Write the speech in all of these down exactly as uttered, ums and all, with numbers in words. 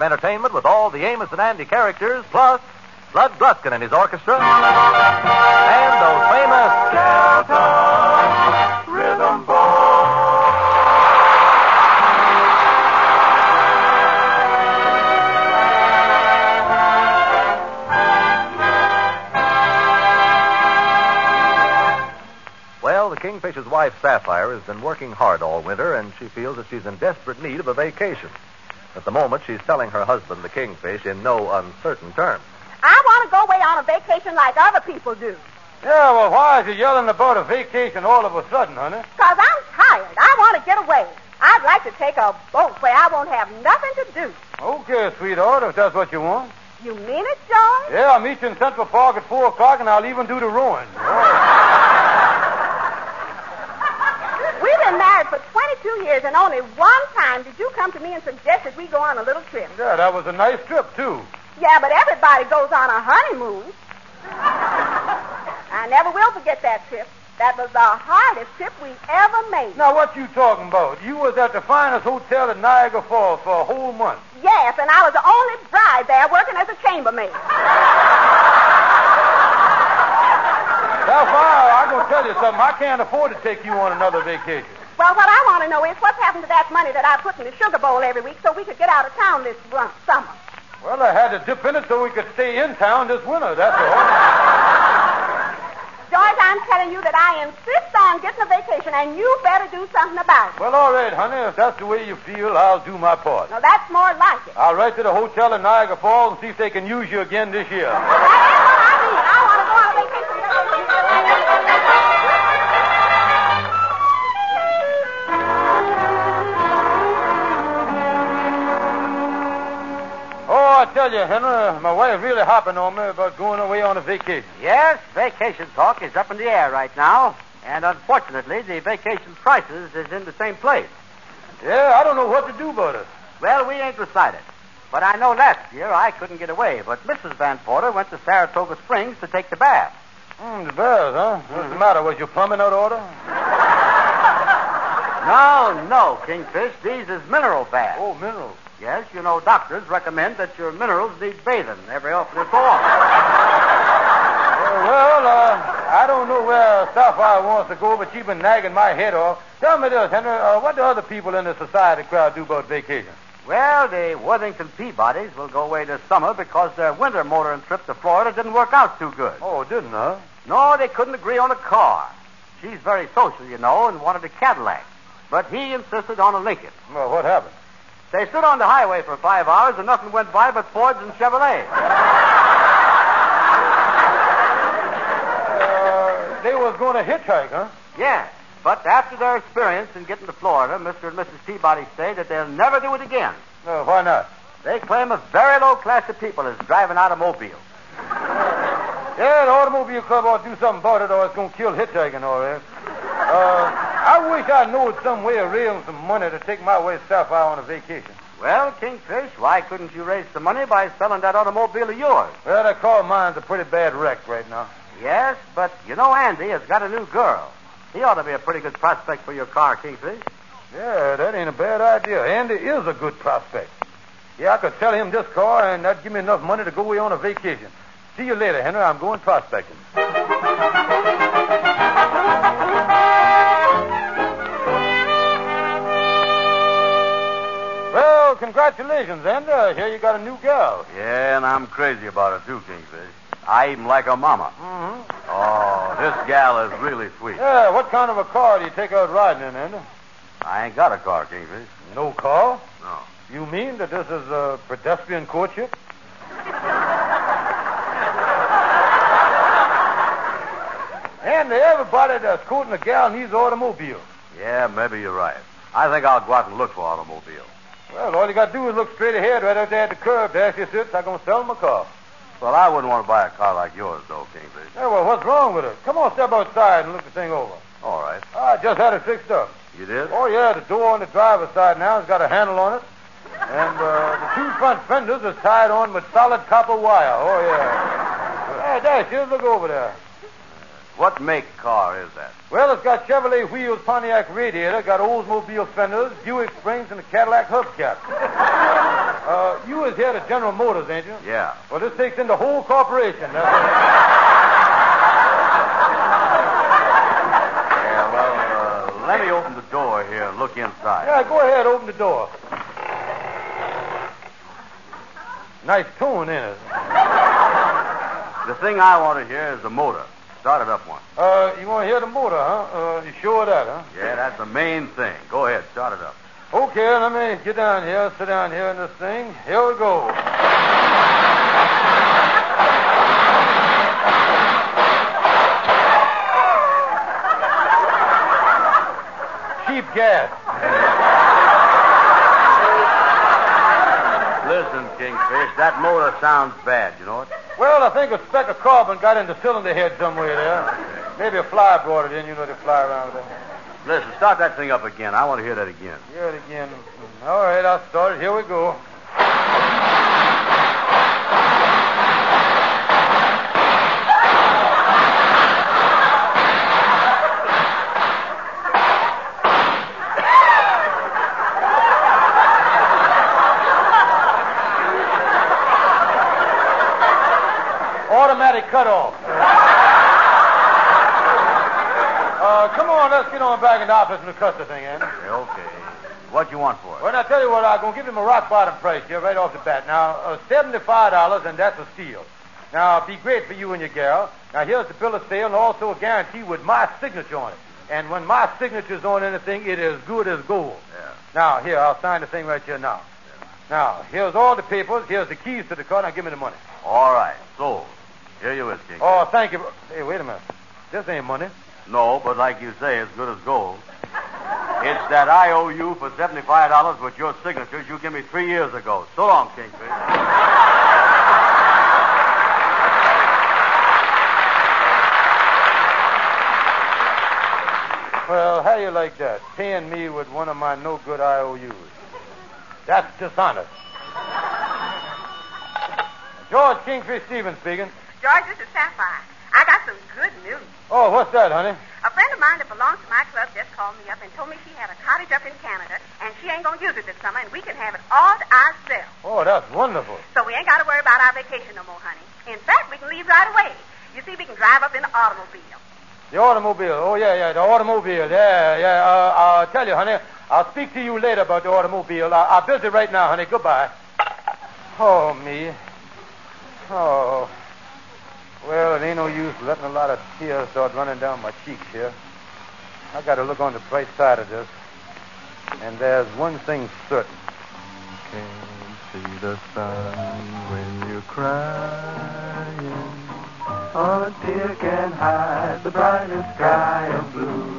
entertainment with all the Amos and Andy characters, plus Bud Gluskin and his orchestra, and those famous Delta Rhythm Boys. Well, the Kingfisher's wife, Sapphire, has been working hard all winter, and she feels that she's in desperate need of a vacation. At the moment, she's telling her husband, the Kingfish, in no uncertain terms. I want to go away on a vacation like other people do. Yeah, well, why is you yelling about a vacation all of a sudden, honey? Because I'm tired. I want to get away. I'd like to take a boat where I won't have nothing to do. Okay, sweetheart, if that's what you want. You mean it, George? Yeah, I'll meet you in Central Park at four o'clock, and I'll even do the rowing. We've been married for twenty-two years, and only one time did you come to me and suggest that we go on a little trip. Yeah, that was a nice trip, too. Yeah, but everybody goes on a honeymoon. I never will forget that trip. That was the hardest trip we ever made. Now, what you talking about? You was at the finest hotel at Niagara Falls for a whole month. Yes, and I was the only bride there working as a chambermaid. Sapphire, I'm going to tell you something. I can't afford to take you on another vacation. Well, what I want to know is what's happened to that money that I put in the sugar bowl every week so we could get out of town this summer. Well, I had to dip in it so we could stay in town this winter, that's all. George, I'm telling you that I insist on getting a vacation, and you better do something about it. Well, all right, honey. If that's the way you feel, I'll do my part. No, that's more like it. I'll write to the hotel in Niagara Falls and see if they can use you again this year. Well, that is what I mean. I want to go on a vacation. Oh, I tell you, Henry, my wife really hopping on me about going away on a vacation. Yes, vacation talk is up in the air right now. And unfortunately, the vacation prices is in the same place. Yeah, I don't know what to do about it. Well, we ain't decided. But I know last year I couldn't get away, but Missus Van Porter went to Saratoga Springs to take the bath. Hmm, the bath, huh? What's mm-hmm. the matter? Was your plumbing out of order? No, no, Kingfish. These is mineral baths. Oh, minerals. Yes, you know, doctors recommend that your minerals need bathing every often and so on. Uh, well, uh, I don't know where Sapphire wants to go, but she's been nagging my head off. Tell me this, Henry, uh, what do other people in the society crowd do about vacation? Well, the Worthington Peabodys will go away this summer because their winter motoring trip to Florida didn't work out too good. Oh, didn't, huh? No, they couldn't agree on a car. She's very social, you know, and wanted a Cadillac. But he insisted on a Lincoln. Well, what happened? They stood on the highway for five hours and nothing went by but Fords and Chevrolets. Uh, they was going to hitchhike, huh? Yes, but after their experience in getting to Florida, Mister and Missus Peabody say that they'll never do it again. Uh, why not? They claim a very low class of people is driving automobiles. Yeah, the automobile club ought to do something about it or it's going to kill hitchhiking, all right. Uh... I wish I knew some way of raising some money to take my way Sapphire on a vacation. Well, Kingfish, why couldn't you raise some money by selling that automobile of yours? Well, that car of mine's a pretty bad wreck right now. Yes, but you know Andy has got a new girl. He ought to be a pretty good prospect for your car, Kingfish. Yeah, that ain't a bad idea. Andy is a good prospect. Yeah, I could sell him this car, and that'd give me enough money to go away on a vacation. See you later, Henry. I'm going prospecting. Well, congratulations, Andy. I hear you got a new gal. Yeah, and I'm crazy about it, too, Kingfish. I even like her mama. Mm-hmm. Oh, this gal is really sweet. Yeah, what kind of a car do you take out riding in, Andy? I ain't got a car, Kingfish. No car? No. You mean that this is a pedestrian courtship? Andy, everybody that's courting a gal needs an automobile. Yeah, maybe you're right. I think I'll go out and look for an automobile. Well, all you got to do is look straight ahead right out there at the curb. There she sits. I'm going to sell him a car. Well, I wouldn't want to buy a car like yours, though, Kingfish. Yeah, well, what's wrong with it? Come on, step outside and look the thing over. All right. I just had it fixed up. You did? Oh, yeah, the door on the driver's side now has got a handle on it. And uh, the two front fenders are tied on with solid copper wire. Oh, yeah. Hey, there she is. Look over there. What make car is that? Well, it's got Chevrolet wheels, Pontiac radiator, got Oldsmobile fenders, Buick springs, and a Cadillac hubcap. Uh, you was here at General Motors, ain't you? Yeah. Well, this takes in the whole corporation. That's Yeah, well, uh, let me open the door here and look inside. Yeah, go ahead, open the door. Nice tune in it. The thing I want to hear is the motor. Start it up once. Uh, you want to hear the motor, huh? Uh, you sure of that, huh? Yeah, that's the main thing. Go ahead, start it up. Okay, let me get down here, sit down here in this thing. Here we go. Cheap gas. Listen, Kingfish, that motor sounds bad, you know it? Well, I think a speck of carbon got in the cylinder head somewhere there. Maybe a fly brought it in. You know they fly around with that. Listen, start that thing up again. I want to hear that again. Hear it again. All right, I'll start it. Here we go. Automatic cutoff. Uh, come on, let's get on back in the office and cut the thing in. Okay. What you want for it? Well, now, tell you what, I'm going to give him a rock-bottom price here right off the bat. Now, uh, seventy-five dollars, and that's a steal. Now, it'd be great for you and your gal. Now, here's the bill of sale and also a guarantee with my signature on it. And when my signature's on anything, it is good as gold. Yeah. Now, here, I'll sign the thing right here now. Yeah. Now, here's all the papers. Here's the keys to the car. Now, give me the money. All right, sold. Here you is, King. Oh, thank you. Hey, wait a minute. This ain't money. No, but like you say, it's good as gold. It's that I owe you for seventy-five dollars with your signatures you gave me three years ago. So long, Kingfish. Well, how you like that? Paying me with one of my no-good I O Us. That's dishonest. George Kingfish Stevens speaking. George, this is Sapphire. I got some good news. Oh, what's that, honey? A friend of mine that belongs to my club just called me up and told me she had a cottage up in Canada, and she ain't going to use it this summer, and we can have it all to ourselves. Oh, that's wonderful. So we ain't got to worry about our vacation no more, honey. In fact, we can leave right away. You see, we can drive up in the automobile. The automobile. Oh, yeah, yeah, the automobile. Yeah, yeah. Uh, I'll tell you, honey, I'll speak to you later about the automobile. I- I'm busy right now, honey. Goodbye. Oh, me. Oh. Well, it ain't no use letting a lot of tears start running down my cheeks here. I got to look on the bright side of this. And there's one thing certain. Can't see the sun when you're crying. A tear can hide the brightest sky of blue.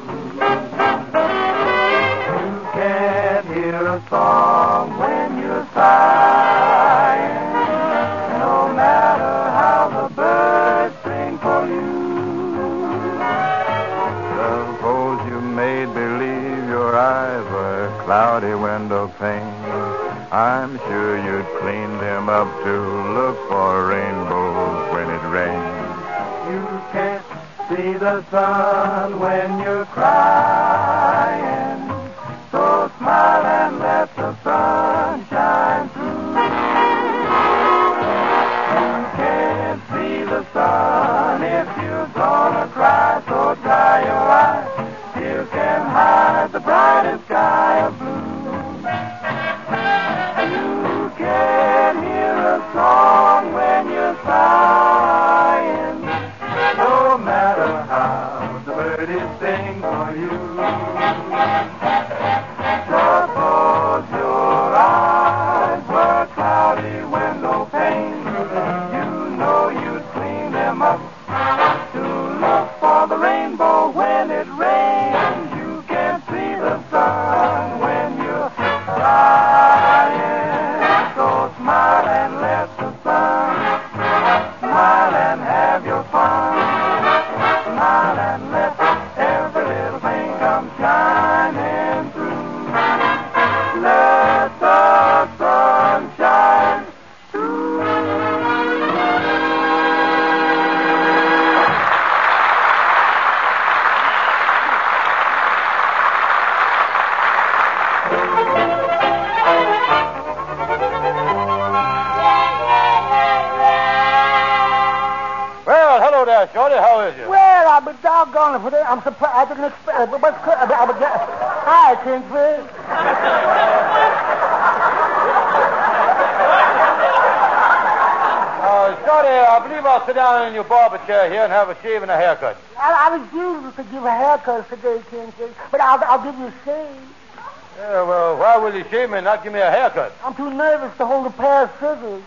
You can't hear a song when you're sighing. No matter how the birds sing for you. Suppose you made believe your eyes were cloudy window panes. I'm sure you'd clean them up to look for rainbows when it rains. You can't see the sun when you're crying. So smile and let the sun shine through. You can't see the sun if you're gonna cry. So dry your eyes. You can hide the brightest sky of blue. You can hear a song when you're sighing. No matter how the birdies sing for you. Suppose your eyes were cloudy window panes. You know you'd clean them up to look for the rain. Yeah, Shorty, how is you? Well, I've been doggone it for that. I'm surprised. I didn't expect it. But what's good? I was get... Hi, Kingfish. Uh, Shorty, I believe I'll sit down in your barber chair here and have a shave and a haircut. I, I refuse to give a haircut today, Kingfish. But I'll, I'll give you a shave. Yeah, well, why will you shave me and not give me a haircut? I'm too nervous to hold a pair of scissors.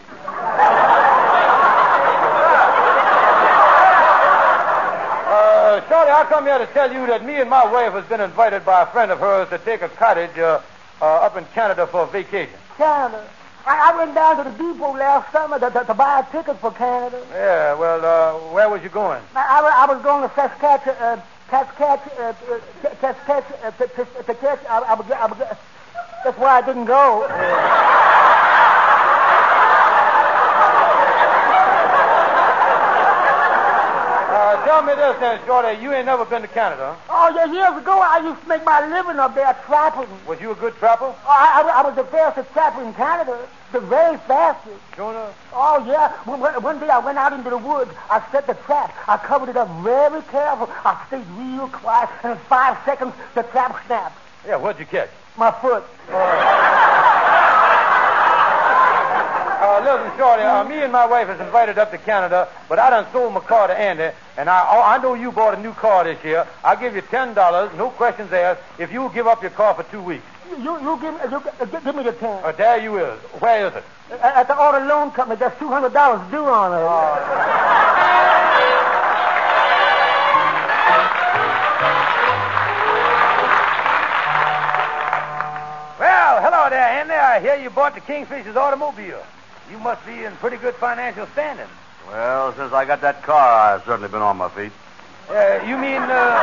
Uh, Shorty, I come here to tell you that me and my wife has been invited by a friend of hers to take a cottage uh, uh, up in Canada for a vacation. Canada. I, I went down to the depot last summer to, to, to buy a ticket for Canada. Yeah, well, uh, where was you going? I, I, I was going to Saskatchewan, uh, Saskatchewan, uh, Saskatchewan, uh, Saskatchewan. I, I, was, I was, that's why I didn't go. Uh, tell me this then, Shorty. You ain't never been to Canada, huh? Oh, yeah, years ago, I used to make my living up there trapping. Was you a good trapper? Oh, I, I, I was the fastest trapper in Canada. The very fastest. Jonah? Oh, yeah. One, one day I went out into the woods. I set the trap. I covered it up very careful. I stayed real quiet. And in five seconds, the trap snapped. Yeah, what'd you catch? My foot. Uh, listen, Shorty, uh, me and my wife is invited up to Canada, but I done sold my car to Andy, and I oh, I know you bought a new car this year. I'll give you ten dollars, no questions asked, if you'll give up your car for two weeks. You, you give, me, you, give, give me the ten. Uh, there you is. Where is it? At, at the auto loan company, there's two hundred dollars due on it. Uh, Well, hello there, Andy. I hear you bought the Kingfisher's automobile. You must be in pretty good financial standing. Well, since I got that car, I've certainly been on my feet. Uh, you mean, uh,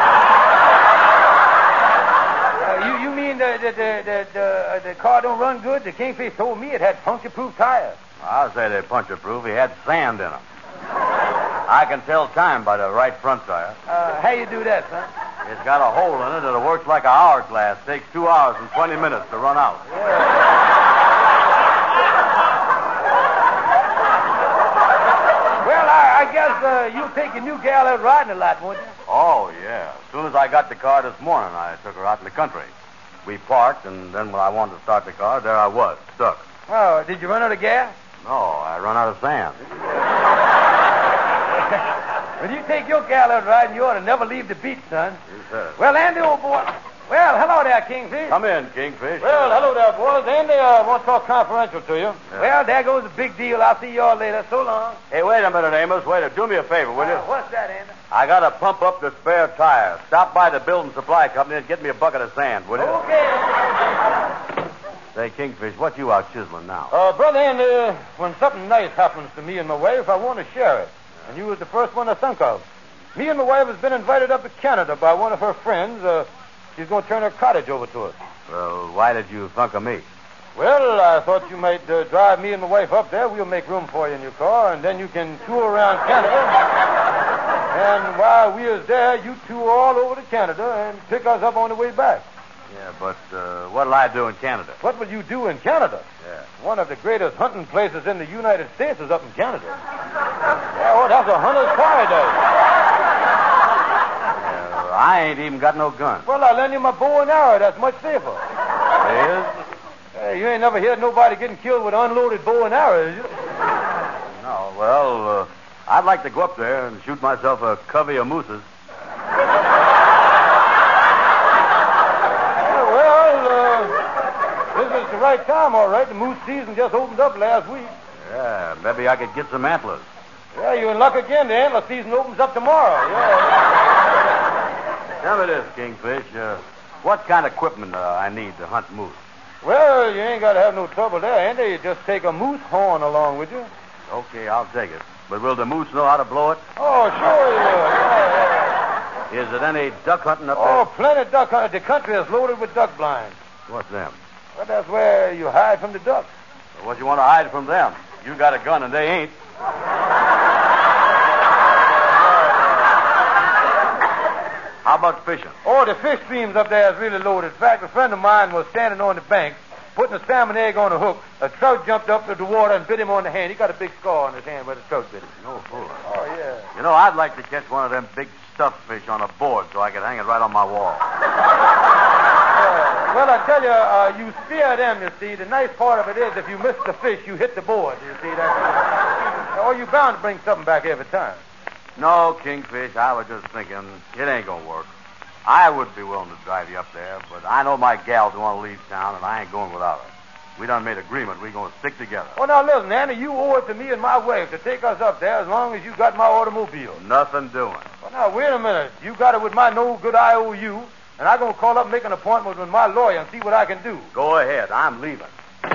uh, you, you mean the, the, the, the, the, the car don't run good? The Kingfish told me it had puncture-proof tires. I'll say they're puncture-proof. He had sand in them. I can tell time by the right front tire. Uh, how you do that, son? It's got a hole in it that works like an hourglass. Takes two hours and twenty minutes to run out. Well, I, I guess uh, you'll take your new gal out riding a lot, won't you? Oh, yeah. As soon as I got the car this morning, I took her out in the country. We parked, and then when I wanted to start the car, there I was, stuck. Oh, did you run out of gas? No, I run out of sand. When you take your gal out riding, you ought to never leave the beach, son. Yes, sir. Well, Andy, old boy. Well, hello there, Kingfish. Come in, Kingfish. Well, hello there, boys. Andy uh, wants to talk confidential to you. Yeah. Well, there goes the big deal. I'll see you all later. So long. Hey, wait a minute, Amos. Wait a Do me a favor, will you? Uh, what's that, Andy? I got to pump up the spare tire. Stop by the building supply company and get me a bucket of sand, will you? Okay. Say, Kingfish, what you out chiseling now? Uh, brother Andy, uh, when something nice happens to me and my wife, I want to share it. And you was the first one I think of. Me and my wife has been invited up to Canada by one of her friends. Uh, she's going to turn her cottage over to us. Well, why did you think of me? Well, I thought you might uh, drive me and my wife up there. We'll make room for you in your car, and then you can tour around Canada. And while we is there, you tour all over to Canada and pick us up on the way back. Yeah, but uh, what'll I do in Canada? What will you do in Canada? Yeah. One of the greatest hunting places in the United States is up in Canada. Yeah, well, that's a hunter's paradise. Uh, I ain't even got no gun. Well, I'll lend you my bow and arrow. That's much safer. Is? Hey, you ain't never heard nobody getting killed with unloaded bow and arrow, is you? No, well, uh, I'd like to go up there and shoot myself a covey of mooses. Yeah, well, uh, this is the right time, all right. The moose season just opened up last week. Yeah, maybe I could get some antlers. Yeah, you're in luck again. The antler season opens up tomorrow. Yeah. Tell me this, Kingfish. Uh, what kind of equipment uh, I need to hunt moose? Well, you ain't got to have no trouble there, Andy. You just take a moose horn along with you. Okay, I'll take it. But will the moose know how to blow it? Oh, sure you will. Yeah, yeah. Is it any duck hunting up Oh, there? plenty duck hunting. The country is loaded with duck blinds. What's them? Well, that's where you hide from the ducks. What you want to hide from them? You got a gun and they ain't. How about fishing? Oh, the fish streams up there is really loaded. In fact, a friend of mine was standing on the bank, putting a salmon egg on a hook. A trout jumped up to the water and bit him on the hand. He got a big scar on his hand where the trout bit him. No fool. Oh, yeah. You know, I'd like to catch one of them big stuffed fish on a board so I could hang it right on my wall. Uh, well, I tell you, uh, you spear them, you see. The nice part of it is if you miss the fish, you hit the board, you see. That. Or you're bound to bring something back every time. No, Kingfish, I was just thinking it ain't going to work. I would be willing to drive you up there, but I know my gals want to leave town, and I ain't going without her. We done made agreement. We're going to stick together. Well, now, listen, Andy, you owe it to me and my wife to take us up there as long as you got my automobile. Nothing doing. Well, now, wait a minute. You got it with my no-good I O U, and I'm going to call up and make an appointment with my lawyer and see what I can do. Go ahead. I'm leaving.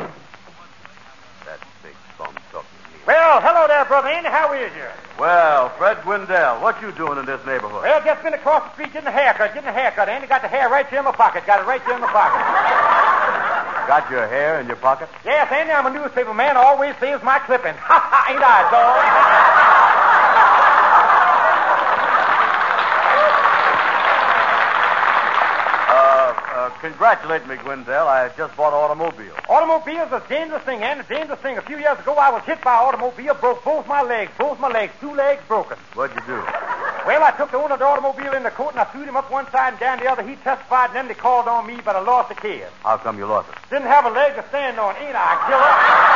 That big bum took me. Well, hello there, Brother Andy. How is you? Well, Fred Gwendell, what you doing in this neighborhood? Well, just been across the street getting a haircut, getting a haircut. Andy got the hair right here in my pocket. Got it right here in my pocket. Got your hair in your pocket? Yes, Andy, I'm a newspaper man. Always saves my clippings. Ha ha, ain't I, dog? Congratulate me, Gwendell. I just bought an automobile. Automobile's a dangerous thing, and a dangerous thing. A few years ago, I was hit by an automobile, broke both my legs, both my legs, two legs broken. What'd you do? Well, I took the owner of the automobile in the court, and I threw him up one side and down the other. He testified, and then they called on me, but I lost the case. How come you lost it? Didn't have a leg to stand on, ain't I, killer?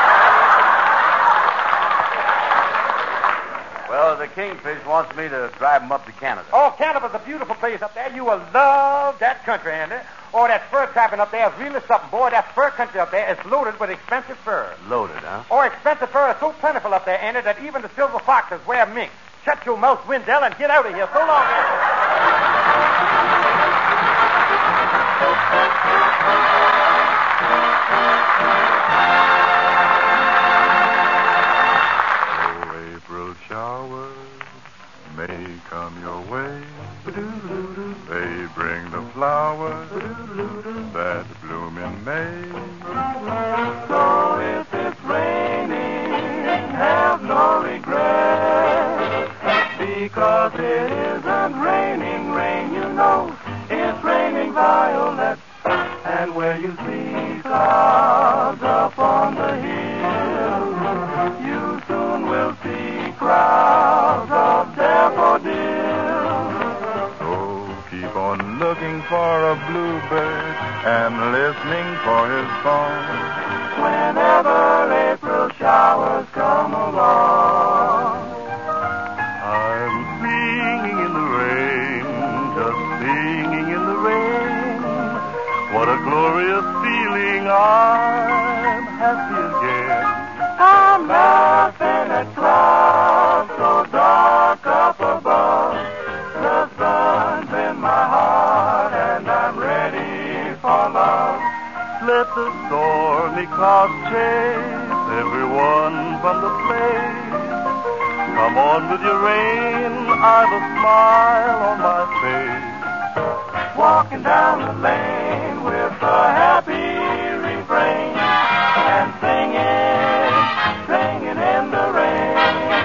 Well, the Kingfish wants me to drive him up to Canada. Oh, Canada's a beautiful place up there. You will love that country, Andy. Oh, that fur trapping up there is really something. Boy, that fur country up there is loaded with expensive fur. Loaded, huh? Oh, expensive fur is so plentiful up there, Andy, that even the silver foxes wear mink. Shut your mouth, Wendell, and get out of here. So long, Andy. Oh, April showers may come your way. They bring the flowers that bloom in May. So if it's raining, have no regret, because it isn't raining rain, you know. It's raining violets, and where you see clouds up on the hill, you soon will see crowds of daffodils. Keep on looking for a bluebird and listening for his song whenever April showers come along. I'm singing in the rain, just singing in the rain. What a glorious feeling, I'm happy again. I'm laughing at clouds so dark up above. The sun's in my heart and I'm ready for love. Let the stormy clouds chase everyone from the place. Come on with your rain, I've a smile on my face. Walking down the lane with a happy refrain and singing, singing in the rain.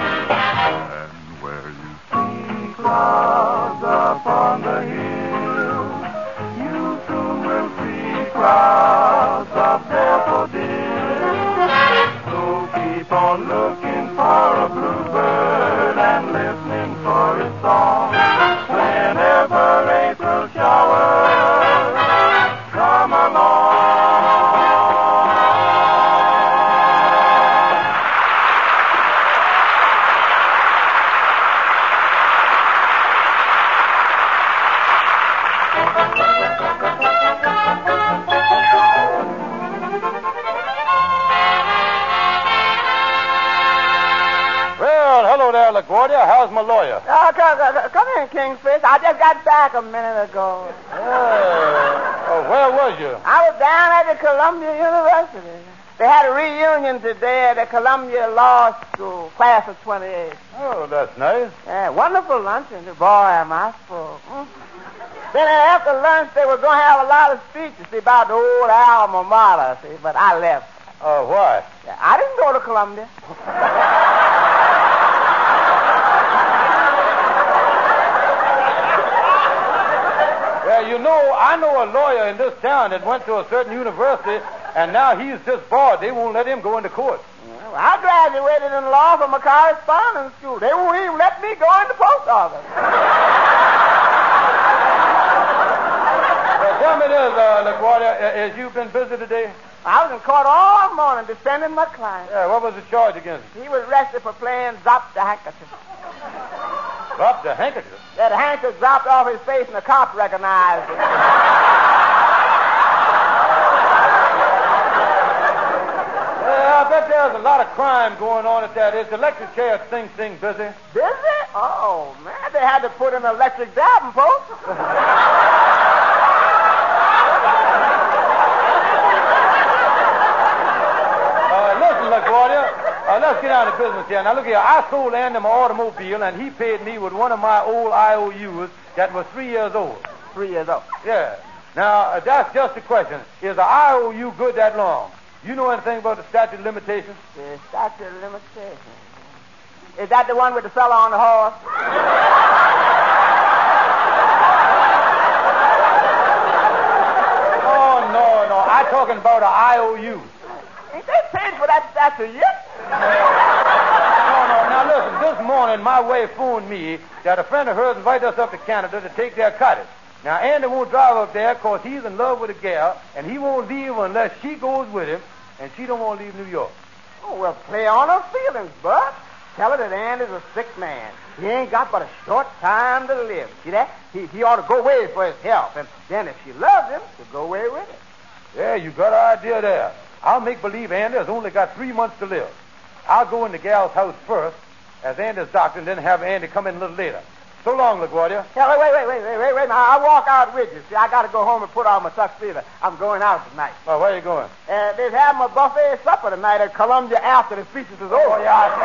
And where you see clouds up on the hill, you soon will see crowds of daffodils. So keep on looking for a bluebird and listening for his song whenever April showers come along. Well, hello there, LaGuardia. How's my lawyer? Oh, come, come, come in, Kingfish. I just got back a minute ago. Oh, oh, where was you? I was down at the Columbia University. They had a reunion today at the Columbia Law School, class of twenty-eight. Oh, that's nice. Yeah, wonderful luncheon. Boy, am I full. Mm. Then after lunch, they were going to have a lot of speeches see, about the old alma mater, see, but I left. Oh, why? Yeah, I didn't go to Columbia. Well, you know, I know a lawyer in this town that went to a certain university And now he's just barred. They won't let him go into court. Well, I graduated in law from a correspondence school. They won't even let me go in the post office. Well, tell me this, uh, LaGuardia, uh, has you been busy today? I was in court all morning defending my client. Yeah, what was the charge against him? He was arrested for playing Drop the Handkerchief. Dropped the handkerchief? That handkerchief dropped off his face and the cops recognized it. Yeah, I bet there's a lot of crime going on at that. Is the electric chair at Sing Sing busy? Busy? Oh, man, they had to put an electric davenport. LaGuardia, uh, let's get down to business here. Now, look here. I sold Andy my automobile, and he paid me with one of my old I O Us that was three years old. Three years old? Yeah. Now, uh, that's just a question. Is an I O U good that long? You know anything about the statute of limitations? The statute of limitations. Is that the one with the fella on the horse? Oh, no, no. I'm talking about an I O U. Ain't they paid for that statue yet? No, no. Now, listen. This morning, my wife phoned me that a friend of hers invited us up to Canada to take their cottage. Now, Andy won't drive up there because he's in love with a gal, and he won't leave unless she goes with him, and she don't want to leave New York. Oh, well, play on her feelings, Bud. Tell her that Andy's a sick man. He ain't got but a short time to live. See that? He, he ought to go away for his health, and then if she loves him, she'll go away with him. Yeah, you got an idea there. I'll make believe Andy has only got three months to live. I'll go in the gal's house first as Andy's doctor, and then have Andy come in a little later. So long, LaGuardia. Yeah, wait, wait, wait, wait, wait, wait, wait. Now, I'll walk out with you. See, I got to go home and put on my tuxedo. I'm going out tonight. Oh, where are you going? Uh, they're having a buffet supper tonight at Columbia after the feature is over. Oh, yeah, I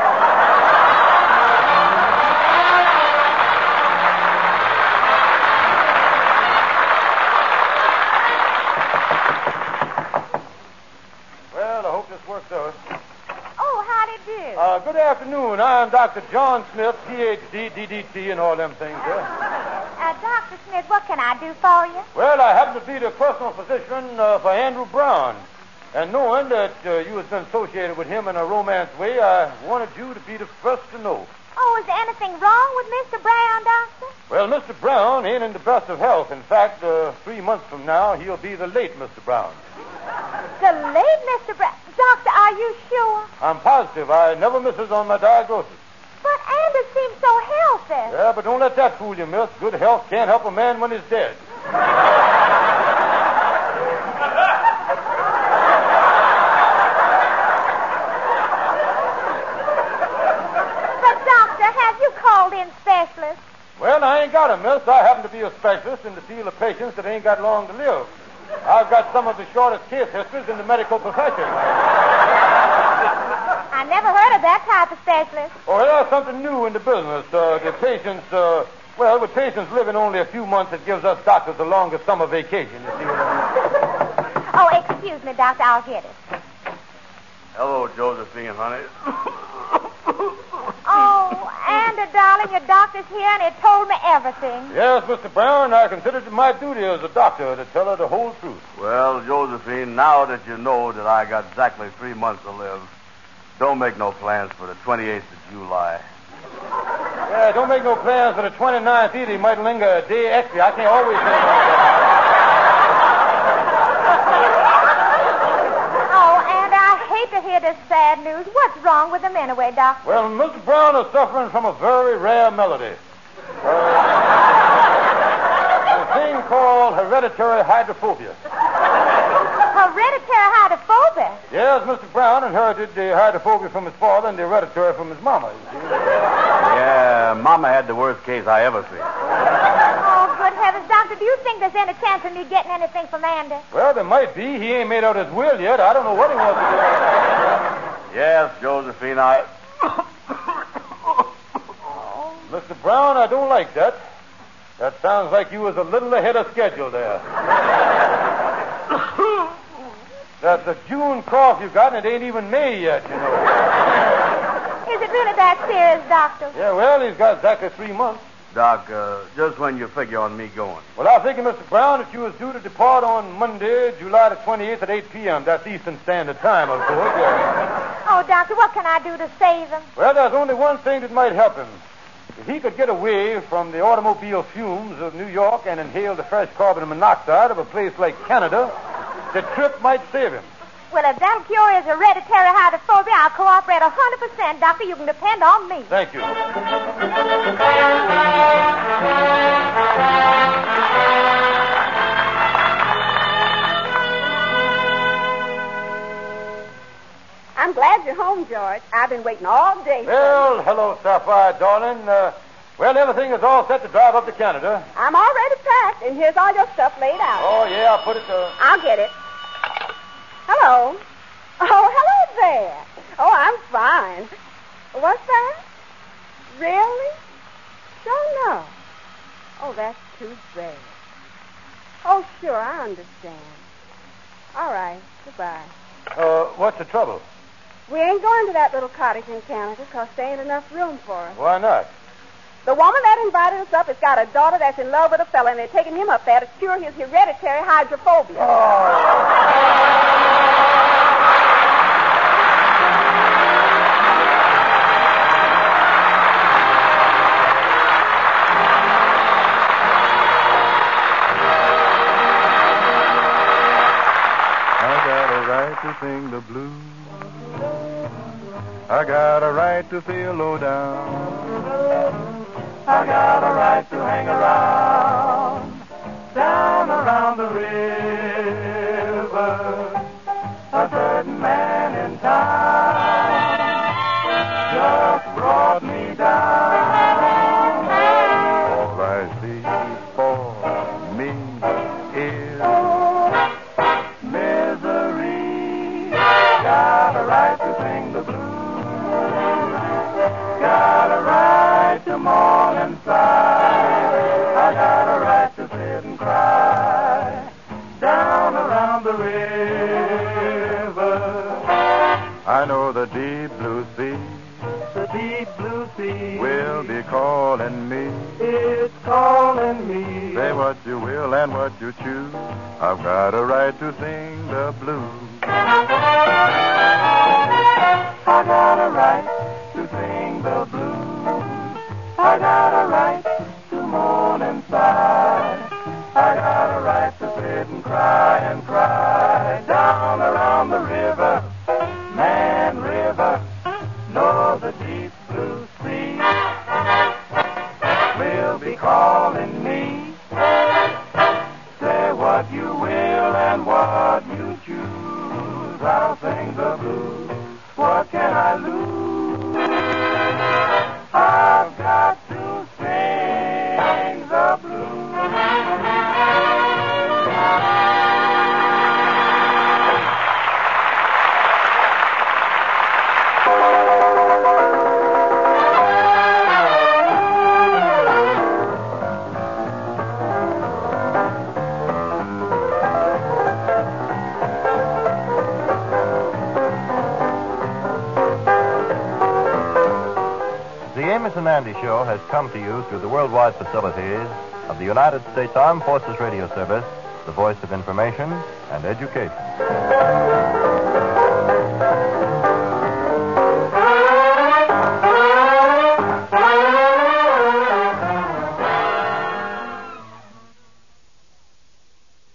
Well, I hope this works out. Oh, howdy do. Uh, good afternoon. I'm Doctor John Smith, P H D, D D T, and all them things there. Uh, Doctor Smith, what can I do for you? Well, I happen to be the personal physician uh, for Andrew Brown. And knowing that uh, you has been associated with him in a romance way, I wanted you to be the first to know. Oh, is there anything wrong with Mister Brown, Doctor? Well, Mister Brown ain't in the best of health. In fact, uh, three months from now, he'll be the late Mister Brown. The late Mister Brown? Doctor, are you sure? I'm positive. I never misses on my diagnosis. But Andy seems so healthy. Yeah, but don't let that fool you, miss. Good health can't help a man when he's dead. But, Doctor, have you called in specialists? Well, I ain't got a miss. I happen to be a specialist in the field of patients that ain't got long to live. I've got some of the shortest case histories in the medical profession. I never heard of that type of specialist. Oh, there's something new in the business. Uh, the patients, uh, well, with patients living only a few months, it gives us doctors the longest summer vacation, you see what I mean? Oh, excuse me, Doctor, I'll get it. Hello, Josephine, honey. Oh, Andy, darling, your doctor's here, and he told me everything. Yes, Mister Brown, I considered it my duty as a doctor to tell her the whole truth. Well, Josephine, now that you know that I got exactly three months to live, don't make no plans for the twenty-eighth of July. Yeah, don't make no plans for the twenty-ninth either. He might linger a day extra. I can't always think like that. Oh, and I hate to hear this sad news. What's wrong with him anyway, Doctor? Well, Mister Brown is suffering from a very rare malady. Uh, a thing called hereditary hydrophobia. Hereditary hydrophobia? Yes, Mister Brown inherited the hydrophobia from his father and the hereditary from his mama, you see. Yeah, Mama had the worst case I ever seen. Oh, good heavens, Doctor, do you think there's any chance of me getting anything from Andy? Well, there might be. He ain't made out his will yet. I don't know what he wants to do. Yes, Josephine, I... Mister Brown, I don't like that. That sounds like you was a little ahead of schedule there. That's a June cough you got, and it ain't even May yet, you know. Is it really that serious, Doctor? Yeah, well, he's got exactly three months. Doc, uh, just when you figure on me going? Well, I figure, Mister Brown, that you was due to depart on Monday, July the twenty-eighth at eight p.m. That's Eastern Standard Time, of course. Yeah. Oh, Doctor, what can I do to save him? Well, there's only one thing that might help him. If he could get away from the automobile fumes of New York and inhale the fresh carbon monoxide of a place like Canada, the trip might save him. Well, if that'll cure his hereditary hydrophobia, I'll cooperate a hundred percent, Doctor. You can depend on me. Thank you. I'm glad you're home, George. I've been waiting all day. Well, hello, Sapphire, darling. Uh, well, everything is all set to drive up to Canada. I'm already packed, and here's all your stuff laid out. Oh, yeah, I'll put it to... I'll get it. Hello. Oh, hello there. Oh, I'm fine. What's that? Really? Sure, no. Oh, that's too bad. Oh, sure, I understand. All right. Goodbye. Uh, what's the trouble? We ain't going to that little cottage in Canada because there ain't enough room for us. Why not? The woman that invited us up has got a daughter that's in love with a fella, and they're taking him up there to cure his hereditary hydrophobia. Oh. To sing the blues, I got a right to feel low down. I got a right to hang around, down around the river. A certain man in town just brought me down. All I see for me is got a right to sing the blues. Got a right to mourn and sigh. I got a right to sit and cry down around the river. I know the deep blue sea, the deep blue sea will be calling me. It's calling me. Say what you will and what you choose. I've got a right to sing the blues. I got a right to sing the blues. I got a right to mourn and sigh. I got a right to sit and cry and cry down around the river, Man River. No, the deep blue sea will be calling me. Say what you will and what you choose. I'll sing the blues. What can I lose? I've got to sing the blues. And Andy Show has come to you through the worldwide facilities of the United States Armed Forces Radio Service, the voice of information and education.